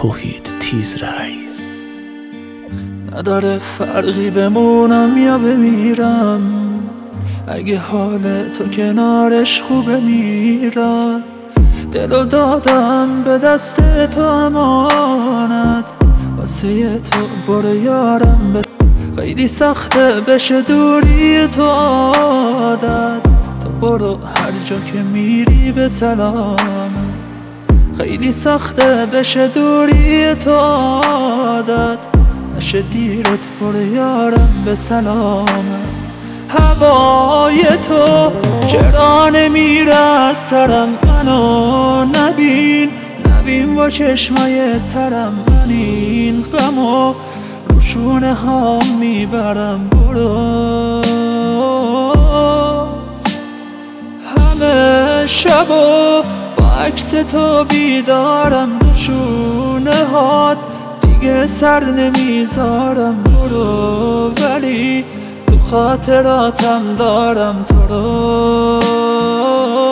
توحید تیز رأی. نداره فرقی بمونم یا بمیرم، اگه حال تو کنارش خوبه میرم. دلو دادم به دست تو امانت، واسه تو برو یارم خیلی سخته بشه دوری تو عادت. تو برو هر جا که میری به سلام، خیلی سخته بشه دوری تو عادت. نشه دیرت برو یارم به سلام. هوای تو چرا نمیره از سرم، منو نبین با چشمای ترم. من این غمو رو شونه ها میبرم. برو همه شبو با عکس تو بیدارم، رو شونه هات دیگه سر نمیذارم. برو ولی تو خاطراتم دارم تو رو.